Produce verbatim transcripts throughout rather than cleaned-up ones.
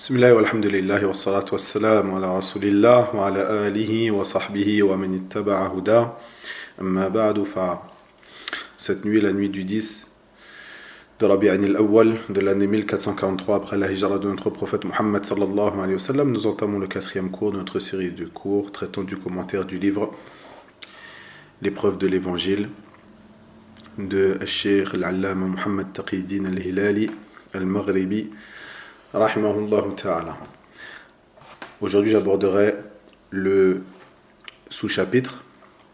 Bismillah walhamdulillah wa salatu wa salam ala rasulillah wa ala alihi wa sahbihi wa man ittaba'a huda. Amma ba'du fa cette nuit, la nuit du dix de Rabi'an al-Awwal de l'année mille quatre cent quarante-trois après la hijra de notre prophète Muhammad sallallahu alayhi wa sallam, nous entamons le quatrième cours de notre série de cours traitant du commentaire du livre L'épreuve de l'évangile de Cheikh al-Allama Muhammad Taqiyuddin al-Hilali al-Maghribi rahimahullah ta'ala. Aujourd'hui, j'aborderai le sous-chapitre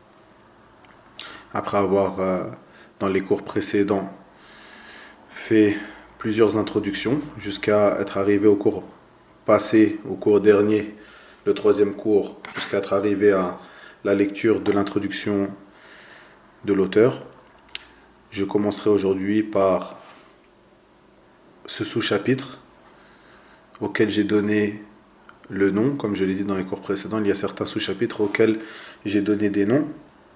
après avoir euh, dans les cours précédents fait plusieurs introductions jusqu'à être arrivé au cours passé, au cours dernier, le troisième cours, jusqu'à être arrivé à la lecture de l'introduction de l'auteur. Je commencerai aujourd'hui par ce sous-chapitre auquel j'ai donné le nom. Comme je l'ai dit dans les cours précédents, il y a certains sous-chapitres auxquels j'ai donné des noms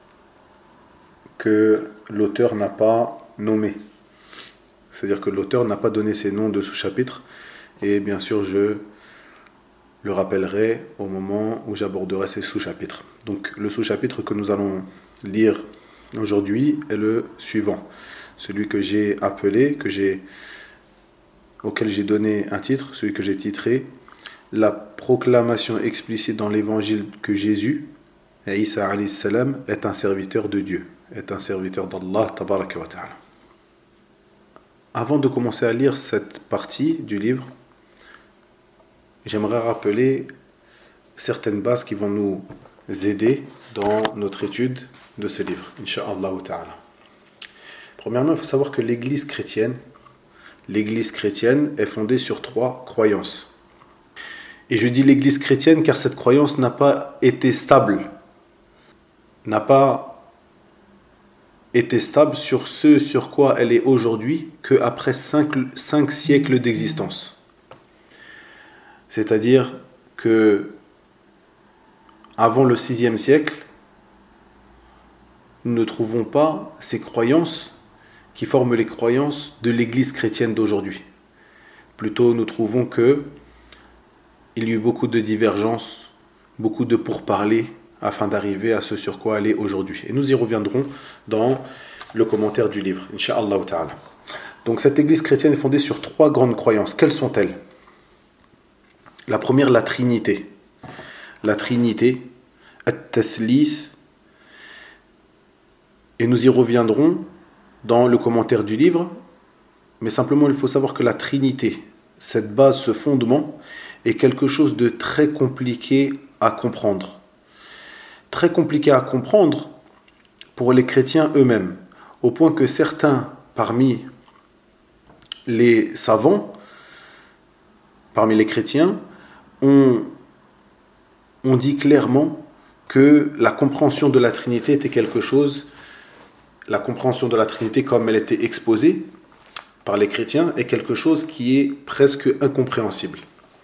que l'auteur n'a pas nommés. C'est-à-dire que l'auteur n'a pas donné ces noms de sous-chapitres, et bien sûr je le rappellerai au moment où j'aborderai ces sous-chapitres. Donc le sous-chapitre que nous allons lire aujourd'hui est le suivant, celui que j'ai appelé, que j'ai auquel j'ai donné un titre, celui que j'ai titré « La proclamation explicite dans l'évangile que Jésus, Isa alayhi salam, est un serviteur de Dieu, est un serviteur d'Allah tabaraka wa ta'ala ». Avant de commencer à lire cette partie du livre, j'aimerais rappeler certaines bases qui vont nous aider dans notre étude de ce livre, incha'Allah ta'ala. Premièrement, il faut savoir que l'Église chrétienne L'Église chrétienne est fondée sur trois croyances. Et je dis l'Église chrétienne car cette croyance n'a pas été stable, n'a pas été stable sur ce sur quoi elle est aujourd'hui qu'après cinq, cinq siècles d'existence. C'est-à-dire que avant le sixième siècle, nous ne trouvons pas ces croyances qui forment les croyances de l'Église chrétienne d'aujourd'hui. Plutôt, nous trouvons que il y a eu beaucoup de divergences, beaucoup de pourparlers afin d'arriver à ce sur quoi elle est aujourd'hui. Et nous y reviendrons dans le commentaire du livre, incha'Allah ta'ala. Donc cette Église chrétienne est fondée sur trois grandes croyances. Quelles sont-elles? La première, la Trinité. La Trinité, at-tathlith, et nous y reviendrons dans le commentaire du livre, mais simplement il faut savoir que la Trinité, cette base, ce fondement, est quelque chose de très compliqué à comprendre. Très compliqué à comprendre pour les chrétiens eux-mêmes, au point que certains parmi les savants, parmi les chrétiens, ont, ont dit clairement que la compréhension de la Trinité était quelque chose La compréhension de la Trinité comme elle était exposée par les chrétiens est quelque chose qui est presque incompréhensible.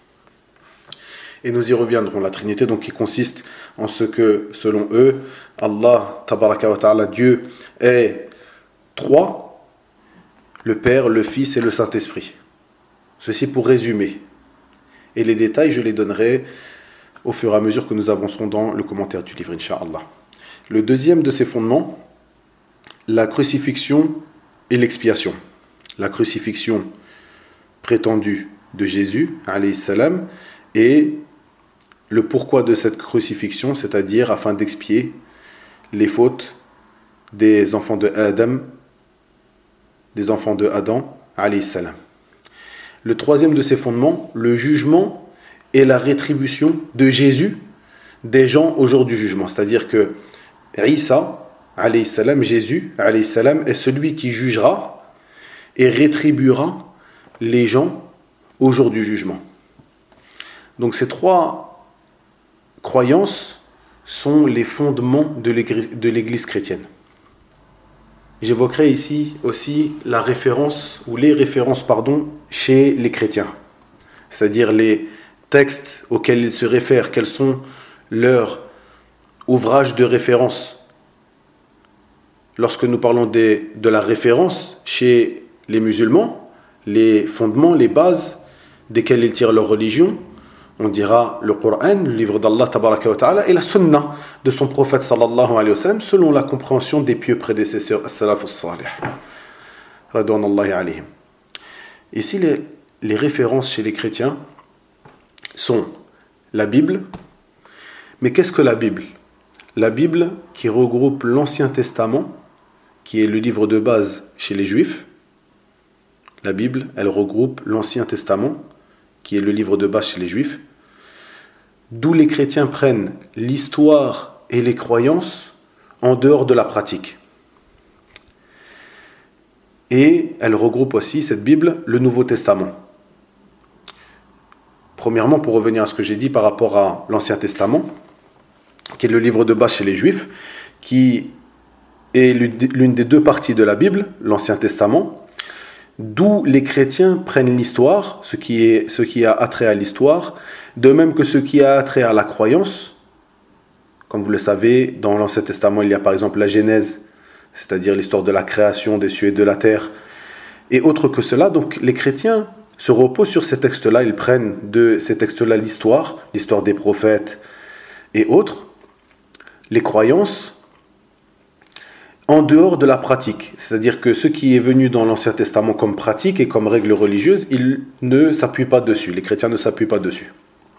Et nous y reviendrons. La Trinité, donc, qui consiste en ce que, selon eux, Allah, tabaraka wa ta'ala, Dieu, est trois, le Père, le Fils et le Saint-Esprit. Ceci pour résumer. Et les détails, je les donnerai au fur et à mesure que nous avancerons dans le commentaire du livre, incha'Allah. Le deuxième de ces fondements, la crucifixion et l'expiation. La crucifixion prétendue de Jésus, alayhi salam, et le pourquoi de cette crucifixion, c'est-à-dire afin d'expier les fautes des enfants de Adam, des enfants de Adam, alayhi salam. Le troisième de ces fondements, le jugement et la rétribution de Jésus des gens au jour du jugement. C'est-à-dire que Isa, alayhi salam, Jésus, alayhi salam, est celui qui jugera et rétribuera les gens au jour du jugement. Donc ces trois croyances sont les fondements de l'église, de l'église chrétienne. J'évoquerai ici aussi la référence, ou les références, pardon, chez les chrétiens. C'est-à-dire les textes auxquels ils se réfèrent, quels sont leurs ouvrages de référence. Lorsque nous parlons de, de la référence chez les musulmans, les fondements, les bases desquels ils tirent leur religion, on dira le Coran, le livre d'Allah tabaraka wa ta'ala, et la sunna de son prophète sallallahu alayhi wa sallam, selon la compréhension des pieux prédécesseurs, as-salaf as-salih, radouanallahi alayhim. Ici, les, les références chez les chrétiens sont la Bible. Mais qu'est-ce que la Bible ? La Bible qui regroupe l'Ancien Testament, qui est le livre de base chez les Juifs. La Bible, elle regroupe l'Ancien Testament, qui est le livre de base chez les Juifs, d'où les chrétiens prennent l'histoire et les croyances en dehors de la pratique. Et elle regroupe aussi, cette Bible, le Nouveau Testament. Premièrement, pour revenir à ce que j'ai dit par rapport à l'Ancien Testament, qui est le livre de base chez les Juifs, qui est l'une des deux parties de la Bible, l'Ancien Testament, d'où les chrétiens prennent l'histoire, ce qui est, ce qui a attrait à l'histoire, de même que ce qui a attrait à la croyance. Comme vous le savez, dans l'Ancien Testament, il y a par exemple la Genèse, c'est-à-dire l'histoire de la création des cieux et de la terre, et autre que cela. Donc les chrétiens se reposent sur ces textes-là, ils prennent de ces textes-là l'histoire, l'histoire des prophètes et autres, les croyances, en dehors de la pratique. C'est-à-dire que ce qui est venu dans l'Ancien Testament comme pratique et comme règle religieuse, ils ne s'appuient pas dessus, les chrétiens ne s'appuient pas dessus.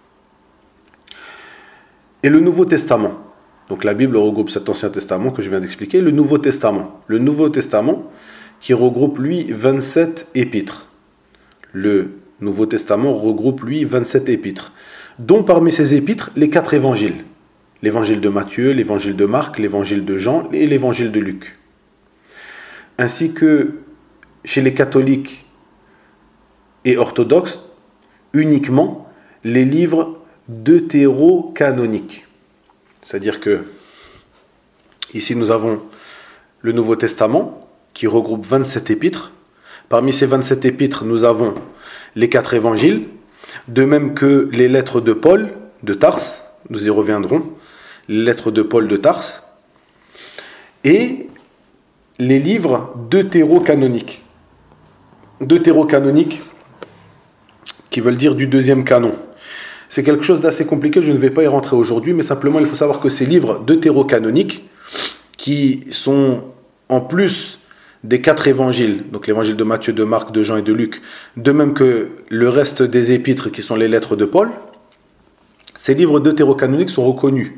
Et le Nouveau Testament, donc la Bible regroupe cet Ancien Testament que je viens d'expliquer, le Nouveau Testament. Le Nouveau Testament qui regroupe lui vingt-sept épîtres. Le Nouveau Testament regroupe lui vingt-sept épîtres, dont parmi ces épîtres, les quatre évangiles. L'évangile de Matthieu, l'évangile de Marc, l'évangile de Jean et l'évangile de Luc. Ainsi que chez les catholiques et orthodoxes, uniquement les livres deutérocanoniques. C'est-à-dire que ici nous avons le Nouveau Testament qui regroupe vingt-sept épîtres. Parmi ces vingt-sept épîtres, nous avons les quatre évangiles, de même que les lettres de Paul de Tarse, nous y reviendrons, les lettres de Paul de Tarse, et les livres deutérocanoniques. Deutérocanoniques, qui veulent dire du deuxième canon. C'est quelque chose d'assez compliqué, je ne vais pas y rentrer aujourd'hui, mais simplement il faut savoir que ces livres deutérocanoniques, qui sont en plus des quatre évangiles, donc l'évangile de Matthieu, de Marc, de Jean et de Luc, de même que le reste des épîtres qui sont les lettres de Paul, ces livres deutérocanoniques sont reconnus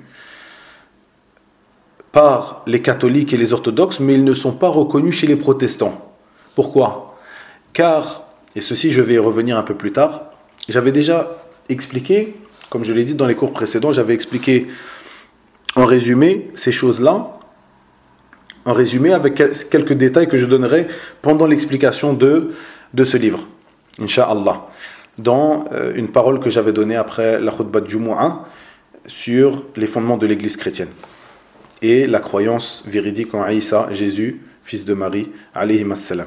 par les catholiques et les orthodoxes, mais ils ne sont pas reconnus chez les protestants. Pourquoi ? Car, et ceci je vais y revenir un peu plus tard, j'avais déjà expliqué, comme je l'ai dit dans les cours précédents, j'avais expliqué en résumé ces choses-là, en résumé avec quelques détails que je donnerai pendant l'explication de, de ce livre, Inch'Allah, dans euh, une parole que j'avais donnée après la khutbah de Jumu'ah sur les fondements de l'église chrétienne et la croyance véridique en Isa, Jésus, fils de Marie, alayhi assalam.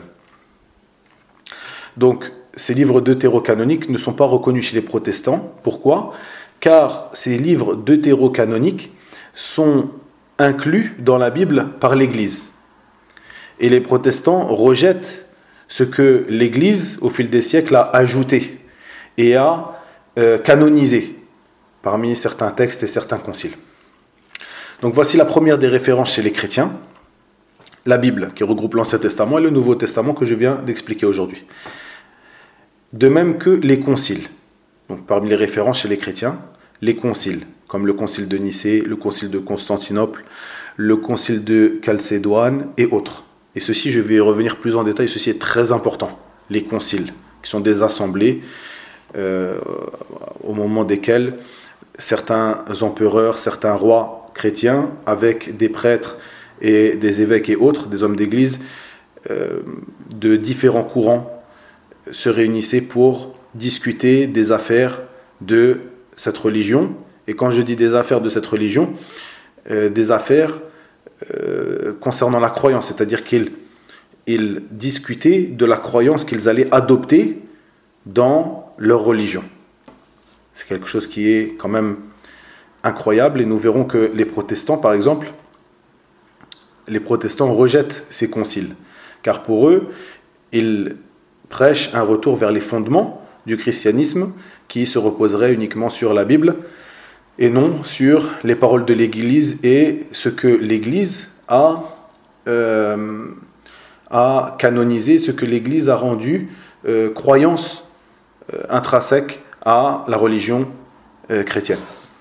Donc, ces livres deutérocanoniques ne sont pas reconnus chez les protestants. Pourquoi ? Car ces livres deutérocanoniques sont inclus dans la Bible par l'Église. Et les protestants rejettent ce que l'Église, au fil des siècles, a ajouté et a euh, canonisé parmi certains textes et certains conciles. Donc voici la première des références chez les chrétiens, la Bible, qui regroupe l'Ancien Testament et le Nouveau Testament que je viens d'expliquer aujourd'hui. De même que les conciles. Donc parmi les références chez les chrétiens, les conciles, comme le concile de Nicée, le concile de Constantinople, le concile de Chalcédoine et autres. Et ceci, je vais y revenir plus en détail, ceci est très important. Les conciles, qui sont des assemblées euh, au moment desquelles certains empereurs, certains rois chrétiens, avec des prêtres et des évêques et autres, des hommes d'église, euh, de différents courants, se réunissaient pour discuter des affaires de cette religion. Et quand je dis des affaires de cette religion, euh, des affaires euh, concernant la croyance, c'est-à-dire qu'ils ils discutaient de la croyance qu'ils allaient adopter dans leur religion. C'est quelque chose qui est quand même incroyable, et nous verrons que les protestants, par exemple, les protestants rejettent ces conciles, car pour eux, ils prêchent un retour vers les fondements du christianisme qui se reposerait uniquement sur la Bible et non sur les paroles de l'Église et ce que l'Église a, euh, a canonisé, ce que l'Église a rendu euh, croyance euh, intrinsèque à la religion euh, chrétienne.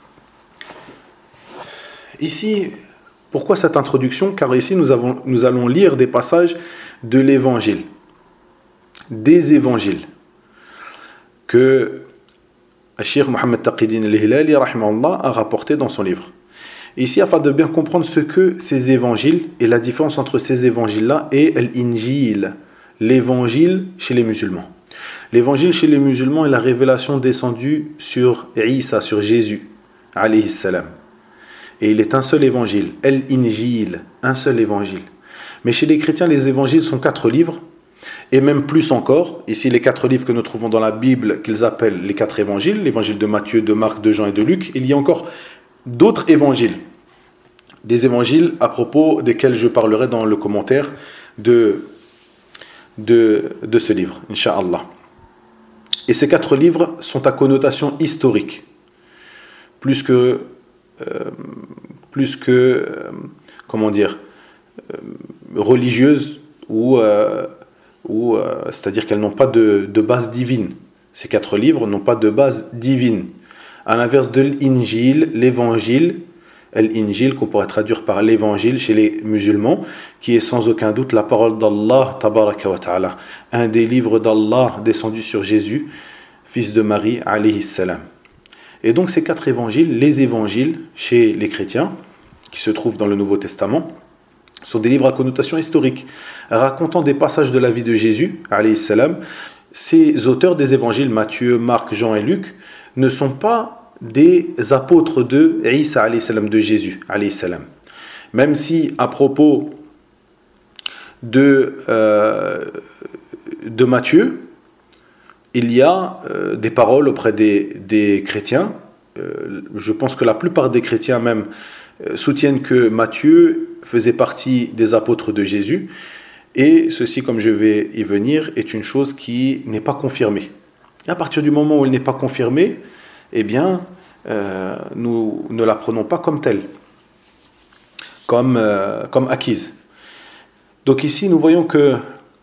Ici, pourquoi cette introduction? Car ici, nous, avons, nous allons lire des passages de l'Évangile, des Évangiles, que Cheikh Mohammed Taqiyuddin al-Hilali a rapporté dans son livre. Ici, afin de bien comprendre ce que ces évangiles et la différence entre ces évangiles-là et l'Injil, l'évangile chez les musulmans. L'évangile chez les musulmans est la révélation descendue sur Isa, sur Jésus, alayhi salam. Et il est un seul évangile, l'Injil, un seul évangile. Mais chez les chrétiens, les évangiles sont quatre livres, et même plus encore. Ici, les quatre livres que nous trouvons dans la Bible, qu'ils appellent les quatre évangiles, l'évangile de Matthieu, de Marc, de Jean et de Luc. Il y a encore d'autres évangiles, des évangiles à propos desquels je parlerai dans le commentaire de, de, de ce livre, Inch'Allah. Et ces quatre livres sont à connotation historique, plus que, euh, plus que euh, comment dire, euh, religieuse, ou, euh, ou euh, c'est-à-dire qu'elles n'ont pas de, de base divine. Ces quatre livres n'ont pas de base divine. À l'inverse de l'Injil, l'évangile, l'Injil qu'on pourrait traduire par l'évangile chez les musulmans, qui est sans aucun doute la parole d'Allah, tabaraka wa ta'ala, un des livres d'Allah descendus sur Jésus, fils de Marie, alayhi salam. Et donc ces quatre évangiles, les évangiles chez les chrétiens, qui se trouvent dans le Nouveau Testament, sont des livres à connotation historique, racontant des passages de la vie de Jésus, alayhi salam. Ces auteurs des évangiles, Matthieu, Marc, Jean et Luc, ne sont pas des apôtres de Isa, alayhi salam, de Jésus, alayhi salam. Même si, à propos de, euh, de Matthieu, il y a euh, des paroles auprès des, des chrétiens. Euh, je pense que la plupart des chrétiens même euh, soutiennent que Matthieu faisait partie des apôtres de Jésus. Et ceci, comme je vais y venir, est une chose qui n'est pas confirmée. Et à partir du moment où elle n'est pas confirmée, eh bien, euh, nous ne la prenons pas comme telle, comme, euh, comme acquise. Donc ici, nous voyons que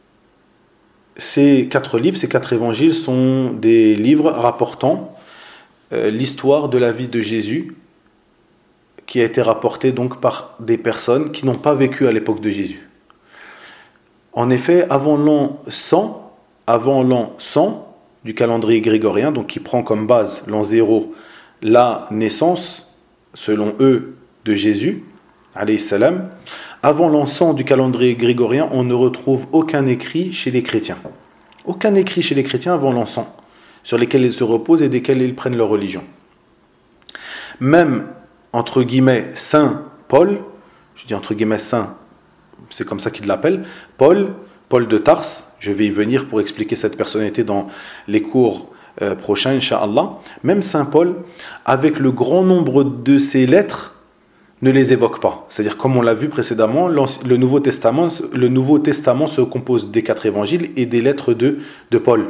ces quatre livres, ces quatre évangiles sont des livres rapportant euh, l'histoire de la vie de Jésus, qui a été rapportée donc par des personnes qui n'ont pas vécu à l'époque de Jésus. En effet, avant l'an cent, avant l'an cent du calendrier grégorien, donc qui prend comme base l'an zéro, la naissance, selon eux, de Jésus, alayhi salam, avant l'an cent du calendrier grégorien, on ne retrouve aucun écrit chez les chrétiens. Aucun écrit chez les chrétiens avant l'an cent, sur lesquels ils se reposent et desquels ils prennent leur religion. Même, entre guillemets, Saint Paul, je dis entre guillemets Saint, c'est comme ça qu'il l'appelle, Paul, Paul de Tarse, je vais y venir pour expliquer cette personnalité dans les cours euh, prochains, Inch'Allah. Même Saint Paul, avec le grand nombre de ses lettres, ne les évoque pas. C'est-à-dire, comme on l'a vu précédemment, le Nouveau Testament, le Nouveau Testament se compose des quatre évangiles et des lettres de, de Paul.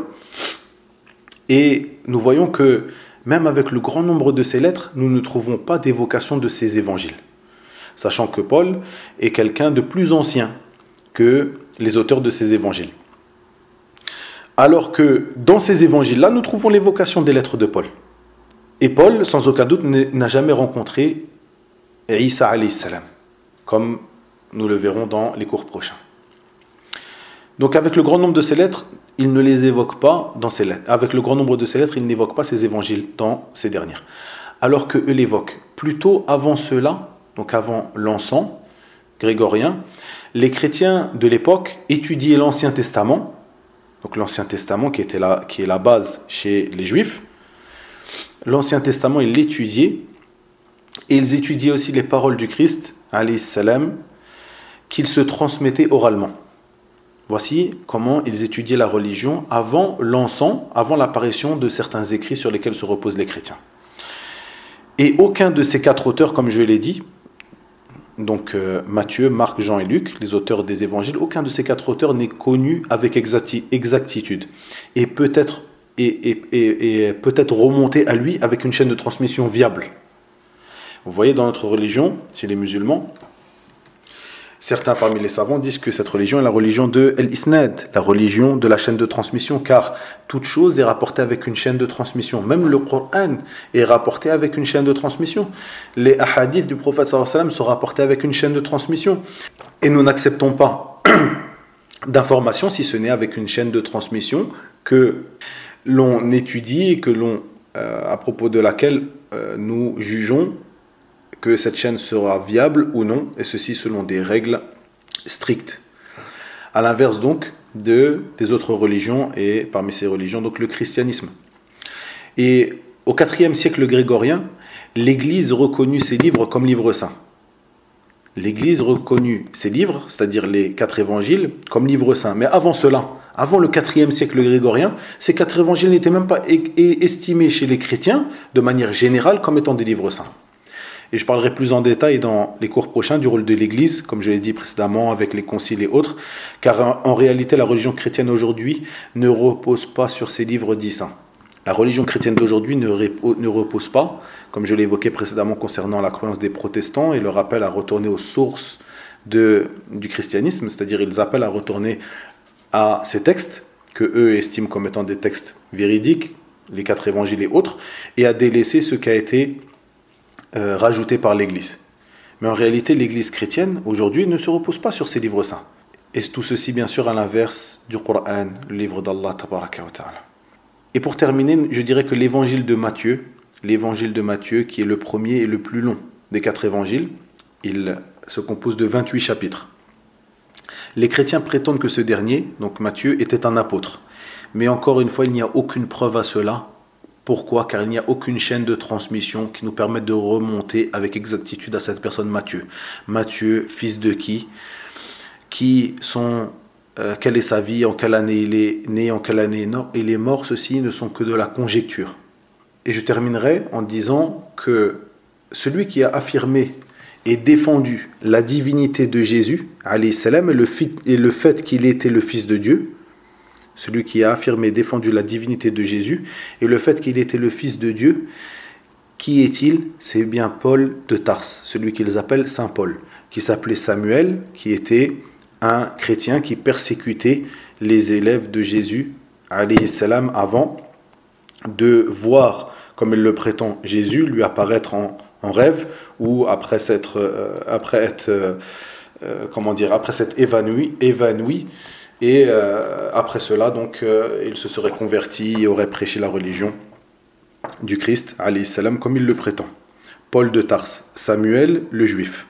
Et nous voyons que, même avec le grand nombre de ces lettres, nous ne trouvons pas d'évocation de ces évangiles. Sachant que Paul est quelqu'un de plus ancien que les auteurs de ces évangiles. Alors que dans ces évangiles-là, nous trouvons l'évocation des lettres de Paul. Et Paul, sans aucun doute, n'a jamais rencontré Isa alayhi salam, comme nous le verrons dans les cours prochains. Donc avec le grand nombre de ces lettres, il ne les évoque pas dans ces lettres. Avec le grand nombre de ces lettres, il n'évoque pas ces évangiles dans ces dernières. Alors qu'eux l'évoquent. Plutôt avant cela, donc avant l'an cent grégorien, les chrétiens de l'époque étudiaient l'Ancien Testament, donc l'Ancien Testament qui, était la, qui est la base chez les Juifs. L'Ancien Testament, ils l'étudiaient, et ils étudiaient aussi les paroles du Christ, alayhi salam, qu'ils se transmettaient oralement. Voici comment ils étudiaient la religion avant l'an cent, avant l'apparition de certains écrits sur lesquels se reposent les chrétiens. Et aucun de ces quatre auteurs, comme je l'ai dit, donc euh, Matthieu, Marc, Jean et Luc, les auteurs des évangiles, aucun de ces quatre auteurs n'est connu avec exacti- exactitude. Et peut être et, et, et, et peut-être remonter à lui avec une chaîne de transmission viable. Vous voyez, dans notre religion, chez les musulmans, certains parmi les savants disent que cette religion est la religion de l'isnad, la religion de la chaîne de transmission, car toute chose est rapportée avec une chaîne de transmission. Même le Coran est rapporté avec une chaîne de transmission. Les hadiths du prophète sallallahu alayhi wa sallam sont rapportés avec une chaîne de transmission. Et nous n'acceptons pas d'informations si ce n'est avec une chaîne de transmission que l'on étudie et que l'on, euh, à propos de laquelle euh, nous jugeons que cette chaîne sera viable ou non, et ceci selon des règles strictes. À l'inverse donc de, des autres religions, et parmi ces religions, donc le christianisme. Et au quatrième siècle grégorien, l'Église reconnut ces livres comme livres saints. L'Église reconnut ces livres, c'est-à-dire les quatre évangiles, comme livres saints. Mais avant cela, avant le quatrième siècle grégorien, ces quatre évangiles n'étaient même pas estimés chez les chrétiens, de manière générale, comme étant des livres saints. Et je parlerai plus en détail dans les cours prochains du rôle de l'Église, comme je l'ai dit précédemment, avec les conciles et autres, car en réalité, la religion chrétienne aujourd'hui ne repose pas sur ces livres dits saints. La religion chrétienne d'aujourd'hui ne, ne repose pas, comme je l'ai évoqué précédemment concernant la croyance des protestants et leur appel à retourner aux sources de, du christianisme, c'est-à-dire ils appellent à retourner à ces textes, que eux estiment comme étant des textes véridiques, les quatre évangiles et autres, et à délaisser ce qui a été Euh, rajouté par l'Église. Mais en réalité, l'Église chrétienne, aujourd'hui, ne se repose pas sur ces livres saints. Et tout ceci, bien sûr, à l'inverse du Coran, le livre d'Allah, tabaraka wa ta'ala. Et pour terminer, je dirais que l'évangile de Matthieu, l'évangile de Matthieu, qui est le premier et le plus long des quatre évangiles, il se compose de vingt-huit chapitres. Les chrétiens prétendent que ce dernier, donc Matthieu, était un apôtre. Mais encore une fois, il n'y a aucune preuve à cela. Pourquoi ? Car il n'y a aucune chaîne de transmission qui nous permette de remonter avec exactitude à cette personne Matthieu. Matthieu, fils de qui ? Qui sont, euh, quelle est sa vie ? En quelle année il est né ? En quelle année il est mort ? Ceci ne sont que de la conjecture. Et je terminerai en disant que celui qui a affirmé et défendu la divinité de Jésus, alayhi salam, et le fait, et le fait qu'il était le fils de Dieu, celui qui a affirmé et défendu la divinité de Jésus et le fait qu'il était le Fils de Dieu, qui est-il ? C'est bien Paul de Tarse, celui qu'ils appellent Saint Paul, qui s'appelait Samuel, qui était un chrétien qui persécutait les élèves de Jésus, alayhi salam, avant de voir, comme il le prétend, Jésus lui apparaître en, en rêve, ou après s'être, euh, après être, euh, euh, comment dire, après s'être évanoui, évanoui. Et euh, après cela, donc, euh, il se serait converti et aurait prêché la religion du Christ, alayhi salam, comme il le prétend. Paul de Tarse, Samuel le Juif.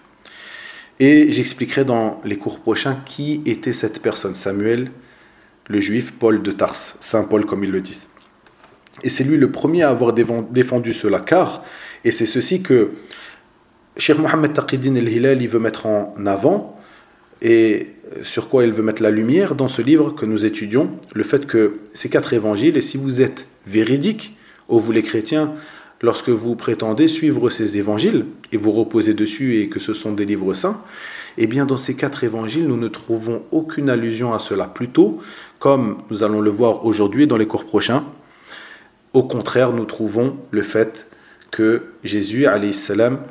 Et j'expliquerai dans les cours prochains qui était cette personne, Samuel le Juif, Paul de Tarse, Saint Paul comme ils le disent. Et c'est lui le premier à avoir défendu cela, car, et c'est ceci que Cheikh Mohammed Taqi-Din el-Hilali veut mettre en avant, et sur quoi il veut mettre la lumière dans ce livre que nous étudions, le fait que ces quatre évangiles, et si vous êtes véridiques, ô vous les chrétiens, lorsque vous prétendez suivre ces évangiles, et vous reposez dessus et que ce sont des livres saints, eh bien dans ces quatre évangiles, nous ne trouvons aucune allusion à cela. Plutôt, comme nous allons le voir aujourd'hui dans les cours prochains, au contraire, nous trouvons le fait que Jésus, alayhi salam,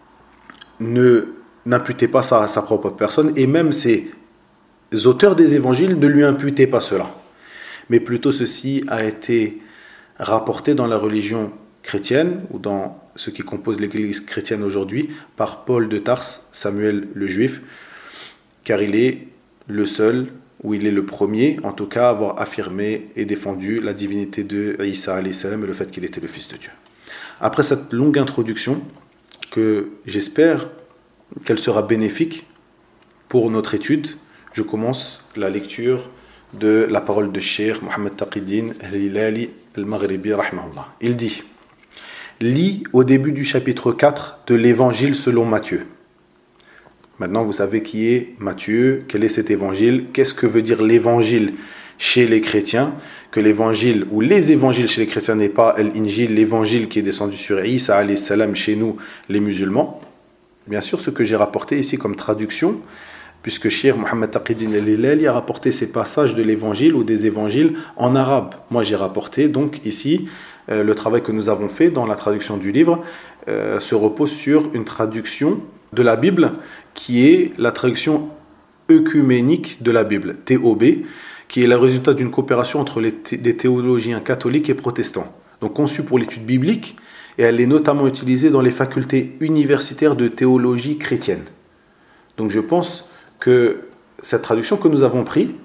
ne n'imputait pas ça à sa propre personne, et même ses auteurs des évangiles ne lui imputaient pas cela. Mais plutôt ceci a été rapporté dans la religion chrétienne, ou dans ce qui compose l'église chrétienne aujourd'hui, par Paul de Tarse, Samuel le Juif, car il est le seul, ou il est le premier, en tout cas, à avoir affirmé et défendu la divinité de Isa alayhi salam et le fait qu'il était le Fils de Dieu. Après cette longue introduction, que j'espère qu'elle sera bénéfique pour notre étude, je commence la lecture de la parole de Cheikh Mohammed Taqi-Din el-Hilali al-Maghribi rahimahullah. Il dit: lis au début du chapitre quatre de l'évangile selon Matthieu. Maintenant, vous savez qui est Matthieu, quel est cet évangile, qu'est-ce que veut dire l'évangile chez les chrétiens, que l'évangile ou les évangiles chez les chrétiens n'est pas l'Injil, l'évangile qui est descendu sur Isa alayhi salam chez nous les musulmans. Bien sûr, ce que j'ai rapporté ici comme traduction puisque Cheikh Mohammed Taqiyuddin al-Hilali a rapporté ces passages de l'évangile ou des évangiles en arabe. Moi j'ai rapporté, donc ici, euh, le travail que nous avons fait dans la traduction du livre euh, se repose sur une traduction de la Bible qui est la traduction œcuménique de la Bible, T O B, qui est le résultat d'une coopération entre les thé- des théologiens catholiques et protestants. Donc conçue pour l'étude biblique, et elle est notamment utilisée dans les facultés universitaires de théologie chrétienne. Donc je pense que cette traduction que nous avons prise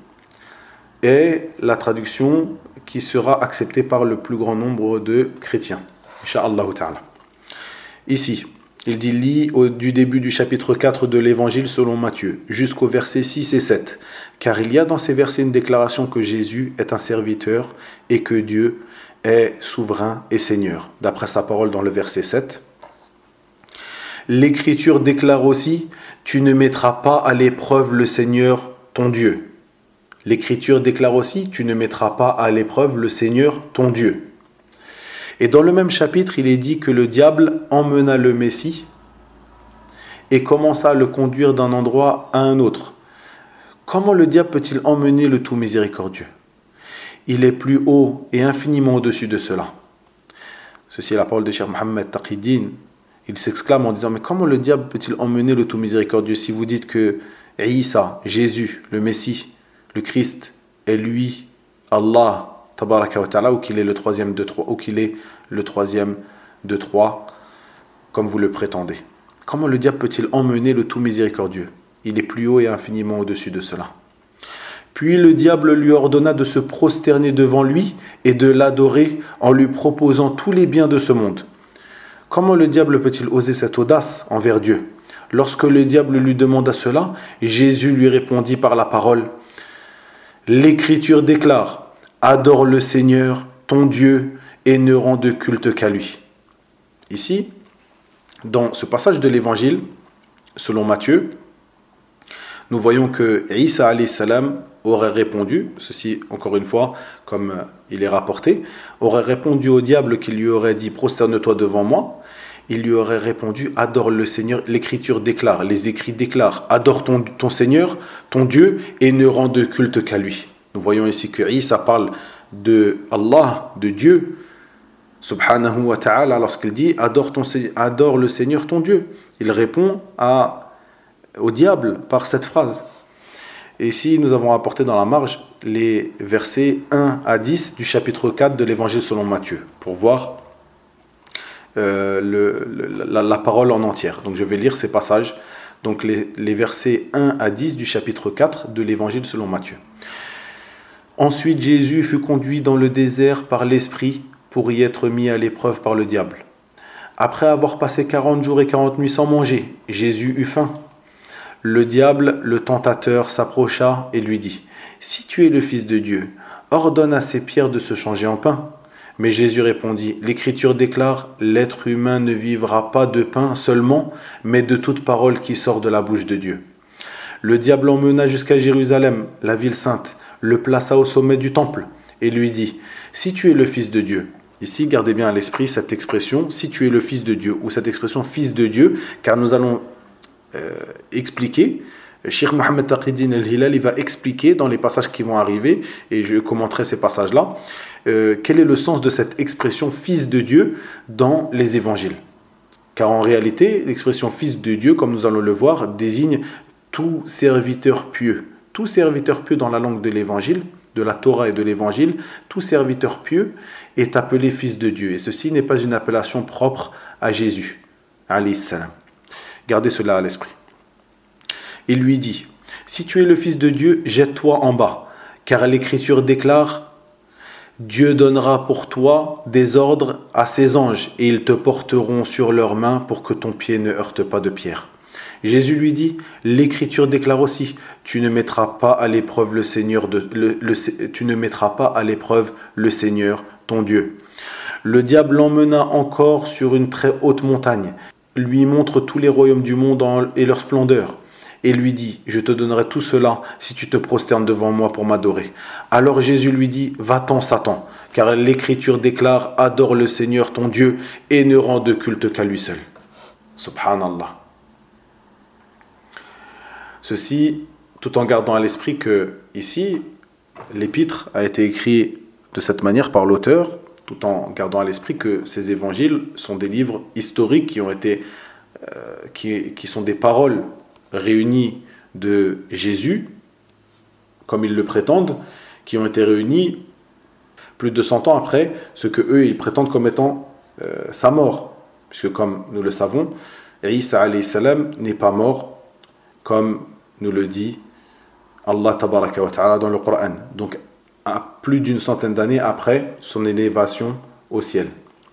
est la traduction qui sera acceptée par le plus grand nombre de chrétiens. Inch'Allah ta'ala. Ici, il dit « Lis au, du début du chapitre quatre de l'Évangile selon Matthieu, jusqu'au verset six et sept, car il y a dans ces versets une déclaration que Jésus est un serviteur et que Dieu est souverain et Seigneur. » D'après sa parole dans le verset sept. L'Écriture déclare aussi « Tu ne mettras pas à l'épreuve le Seigneur, ton Dieu. » L'Écriture déclare aussi « Tu ne mettras pas à l'épreuve le Seigneur, ton Dieu. » Et dans le même chapitre, il est dit que le diable emmena le Messie et commença à le conduire d'un endroit à un autre. Comment le diable peut-il emmener le tout miséricordieux? Il est plus haut et infiniment au-dessus de cela. Ceci est la parole de Cheikh Mohammed Taqiyuddin. Il s'exclame en disant « Mais comment le diable peut-il emmener le tout miséricordieux si vous dites que Isa, Jésus, le Messie, le Christ, est lui, Allah, tabaraka wa ta'ala, ou qu'il est le troisième de trois, ou qu'il est le troisième de trois, comme vous le prétendez. Comment le diable peut-il emmener le tout miséricordieux? Il est plus haut et infiniment au-dessus de cela. » Puis le diable lui ordonna de se prosterner devant lui et de l'adorer en lui proposant tous les biens de ce monde. Comment le diable peut-il oser cette audace envers Dieu? Lorsque le diable lui demanda cela, Jésus lui répondit par la parole « L'Écriture déclare « Adore le Seigneur, ton Dieu, et ne rends de culte qu'à lui. » Ici, dans ce passage de l'Évangile, selon Matthieu, nous voyons que Isa alayhi salam aurait répondu, ceci encore une fois, comme il est rapporté, aurait répondu au diable qui lui aurait dit « Prosterne-toi devant moi ». Il lui aurait répondu « Adore le Seigneur ». L'Écriture déclare, les écrits déclarent « Adore ton, ton Seigneur, ton Dieu, et ne rends de culte qu'à lui ». Nous voyons ici que Isa parle de Allah, de Dieu, subhanahu wa ta'ala, lorsqu'il dit « Adore, ton, adore le Seigneur, ton Dieu ». Il répond à, au diable par cette phrase. Et ici, nous avons apporté dans la marge les versets un à dix du chapitre quatre de l'Évangile selon Matthieu, pour voir euh, le, le, la, la parole en entière. Donc je vais lire ces passages, donc les, les versets un à dix du chapitre quatre de l'Évangile selon Matthieu. Ensuite, Jésus fut conduit dans le désert par l'Esprit pour y être mis à l'épreuve par le diable. Après avoir passé quarante jours et quarante nuits sans manger, Jésus eut faim. Le diable, le tentateur, s'approcha et lui dit « Si tu es le Fils de Dieu, ordonne à ces pierres de se changer en pain. » Mais Jésus répondit « L'Écriture déclare « L'être humain ne vivra pas de pain seulement, mais de toute parole qui sort de la bouche de Dieu. » Le diable l'emmena jusqu'à Jérusalem, la ville sainte, le plaça au sommet du temple et lui dit « Si tu es le Fils de Dieu », ici gardez bien à l'esprit cette expression « Si tu es le Fils de Dieu » ou cette expression « Fils de Dieu » car nous allons euh, expliquer, Cheikh Mohammed Taqiyuddin al-Hilali va expliquer dans les passages qui vont arriver et je commenterai ces passages-là euh, quel est le sens de cette expression « Fils de Dieu » dans les évangiles. Car en réalité, l'expression « Fils de Dieu », comme nous allons le voir, désigne tout serviteur pieux. Tout serviteur pieux dans la langue de l'évangile, de la Torah et de l'évangile, tout serviteur pieux est appelé fils de Dieu. Et ceci n'est pas une appellation propre à Jésus, alayhi salam. Gardez cela à l'esprit. Il lui dit, si tu es le fils de Dieu, jette-toi en bas, car l'Écriture déclare, Dieu donnera pour toi des ordres à ses anges, et ils te porteront sur leurs mains pour que ton pied ne heurte pas de pierre. Jésus lui dit, l'Écriture déclare aussi, tu ne mettras pas à l'épreuve le Seigneur, de, le, le, tu ne mettras pas à l'épreuve le Seigneur, ton Dieu. Le diable l'emmena encore sur une très haute montagne, lui montre tous les royaumes du monde et leur splendeur, et lui dit, je te donnerai tout cela si tu te prosternes devant moi pour m'adorer. Alors Jésus lui dit, va-t'en Satan, car l'Écriture déclare, adore le Seigneur ton Dieu et ne rends de culte qu'à lui seul. Subhanallah. Ceci tout en gardant à l'esprit que ici, l'épître a été écrit de cette manière par l'auteur, tout en gardant à l'esprit que ces évangiles sont des livres historiques qui ont été, euh, qui, qui sont des paroles réunies de Jésus, comme ils le prétendent, qui ont été réunies plus de cent ans après ce que eux ils prétendent comme étant euh, sa mort, puisque comme nous le savons, Isa alayhi salam n'est pas mort, comme nous le dit Allah tabaraka wa ta'ala dans le Coran. Donc à plus d'une centaine d'années après son élévation au ciel,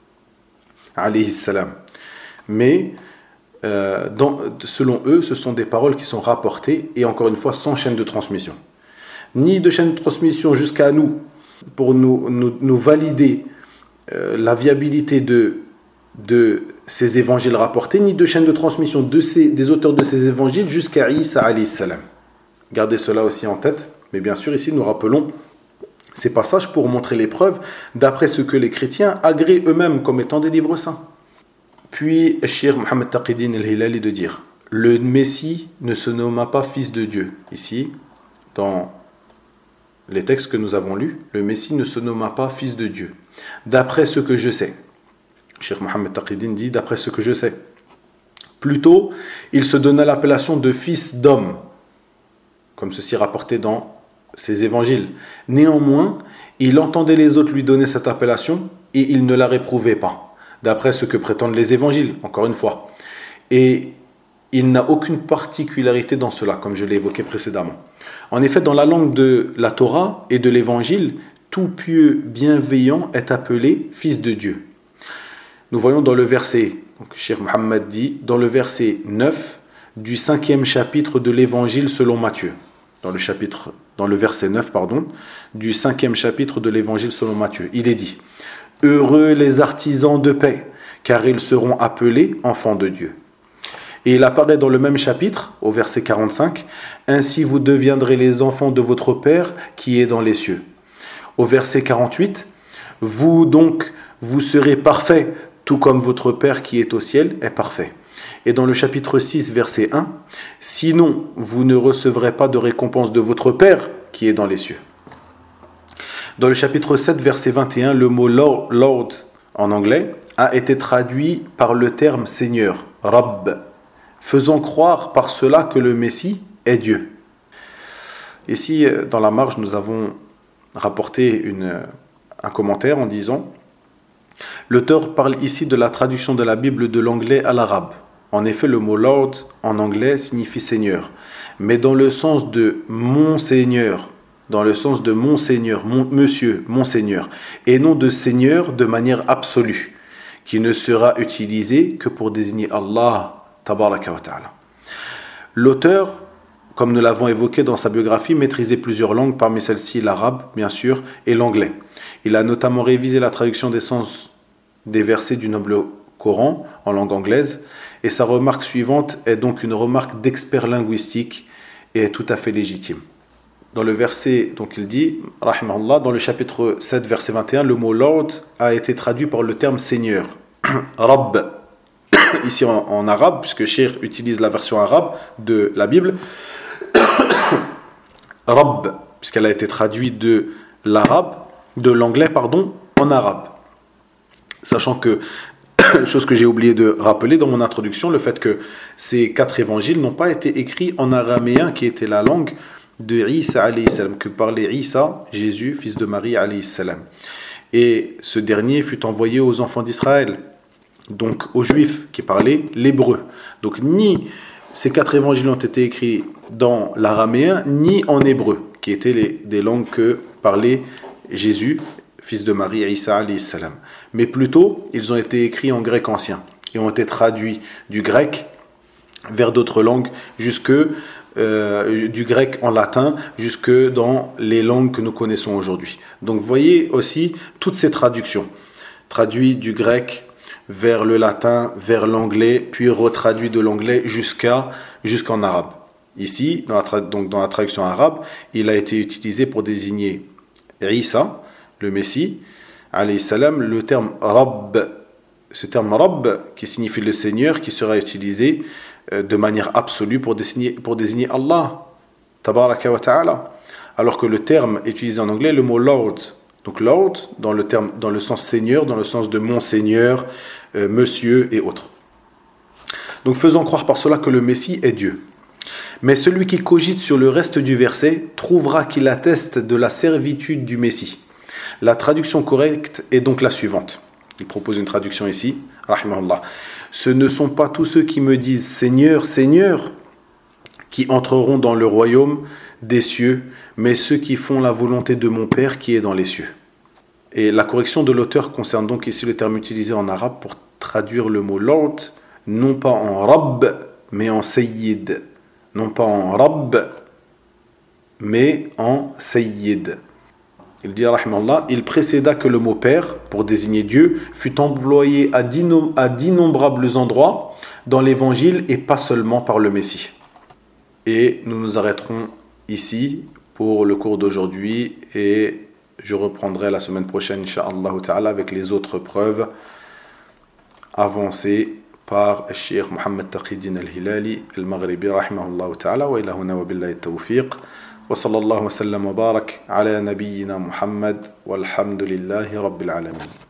alayhi salam. Mais euh, dans, selon eux, ce sont des paroles qui sont rapportées et encore une fois sans chaîne de transmission. Ni de chaîne de transmission jusqu'à nous pour nous, nous, nous valider euh, la viabilité de, de ces évangiles rapportés, ni de chaîne de transmission de ces, des auteurs de ces évangiles jusqu'à Isa alayhi salam. Gardez cela aussi en tête. Mais bien sûr, ici, nous rappelons ces passages pour montrer les preuves d'après ce que les chrétiens agréent eux-mêmes comme étant des livres saints. Puis, Cheikh Mohammed Taqi-Din al-Hilali de dire « Le Messie ne se nomma pas fils de Dieu ». Ici, dans les textes que nous avons lus, le Messie ne se nomma pas fils de Dieu. D'après ce que je sais. Cheikh Mohammed Taqi-Din dit « D'après ce que je sais ». Plutôt, il se donna l'appellation de fils d'homme, comme ceci rapporté dans ces évangiles. Néanmoins, il entendait les autres lui donner cette appellation et il ne la réprouvait pas, d'après ce que prétendent les évangiles, encore une fois. Et il n'a aucune particularité dans cela, comme je l'ai évoqué précédemment. En effet, dans la langue de la Torah et de l'évangile, tout pieux bienveillant est appelé fils de Dieu. Nous voyons dans le verset, donc Cheikh Mohammed dit, dans le verset neuf du cinquième chapitre de l'évangile selon Matthieu. Dans le, chapitre, dans le verset neuf, pardon, du cinquième chapitre de l'évangile selon Matthieu. Il est dit « Heureux les artisans de paix, car ils seront appelés enfants de Dieu. » Et il apparaît dans le même chapitre, au verset quarante-cinq, « Ainsi vous deviendrez les enfants de votre Père qui est dans les cieux. » Au verset quarante-huit, « Vous donc, vous serez parfaits, tout comme votre Père qui est au ciel est parfait. » Et dans le chapitre six, verset un, « Sinon, vous ne recevrez pas de récompense de votre Père qui est dans les cieux. » Dans le chapitre sept, verset vingt et un, le mot Lord, Lord en anglais a été traduit par le terme Seigneur, Rabb, faisant croire par cela que le Messie est Dieu. Ici, dans la marge, nous avons rapporté une, un commentaire en disant « L'auteur parle ici de la traduction de la Bible de l'anglais à l'arabe. En effet, le mot Lord en anglais signifie Seigneur, mais dans le sens de mon Seigneur, dans le sens de mon Seigneur, mon, Monsieur, mon Seigneur, et non de Seigneur de manière absolue, qui ne sera utilisé que pour désigner Allah, tabaraka wa ta'ala. » L'auteur, comme nous l'avons évoqué dans sa biographie, maîtrisait plusieurs langues, parmi celles-ci l'arabe, bien sûr, et l'anglais. Il a notamment révisé la traduction des sens des versets du noble Coran en langue anglaise, et sa remarque suivante est donc une remarque d'expert linguistique et est tout à fait légitime. Dans le verset, donc il dit, rahimahullah, dans le chapitre sept, verset vingt et un, le mot Lord a été traduit par le terme Seigneur, Rabb, ici en, en arabe, puisque Cheikh utilise la version arabe de la Bible, Rabb, puisqu'elle a été traduite de l'arabe, de l'anglais, pardon, en arabe. Sachant que, chose que j'ai oublié de rappeler dans mon introduction, le fait que ces quatre évangiles n'ont pas été écrits en araméen, qui était la langue de Isa alayhi salam, que parlait Isa, Jésus, fils de Marie alayhi salam. Et ce dernier fut envoyé aux enfants d'Israël, donc aux Juifs qui parlaient l'hébreu. Donc ni ces quatre évangiles ont été écrits dans l'araméen, ni en hébreu, qui étaient les, des langues que parlait Jésus, fils de Marie, Isa alayhi salam. Mais plutôt, ils ont été écrits en grec ancien et ont été traduits du grec vers d'autres langues, jusque euh, du grec en latin, jusque dans les langues que nous connaissons aujourd'hui. Donc, vous voyez aussi toutes ces traductions, traduits du grec vers le latin, vers l'anglais, puis retraduits de l'anglais jusqu'à jusqu'en arabe. Ici, dans la, tra- donc dans la traduction arabe, il a été utilisé pour désigner Isa, le Messie, alayhi salam, le terme Rabb, ce terme Rabb qui signifie le Seigneur, qui sera utilisé euh, de manière absolue pour désigner, pour désigner Allah, tabaraka wa ta'ala. Alors que le terme utilisé en anglais, le mot Lord, donc Lord dans le, terme, dans le sens Seigneur, dans le sens de mon Seigneur, euh, Monsieur et autres. Donc faisons croire par cela que le Messie est Dieu. Mais celui qui cogite sur le reste du verset trouvera qu'il atteste de la servitude du Messie. La traduction correcte est donc la suivante. Il propose une traduction ici, rahimahullah. Ce ne sont pas tous ceux qui me disent Seigneur, Seigneur, qui entreront dans le royaume des cieux, mais ceux qui font la volonté de mon Père qui est dans les cieux. Et la correction de l'auteur concerne donc ici le terme utilisé en arabe pour traduire le mot Lord, non pas en Rabb, mais en Sayyid. Non pas en Rabb, mais en Sayyid. Il dit, rahimahullah, il précéda que le mot Père, pour désigner Dieu, fut employé à d'innombrables endroits dans l'Évangile et pas seulement par le Messie. Et nous nous arrêterons ici pour le cours d'aujourd'hui et je reprendrai la semaine prochaine, incha'Allah ta'ala, avec les autres preuves avancées par Cheikh Mohammed Taqiyuddin al-Hilali al-Maghribi rahimahullah ta'ala wa ila huna wa billahi tawfiq wa sallallahu wa sallam wa barak ala nabiyyina Muhammad walhamdulillahi rabbil alamin.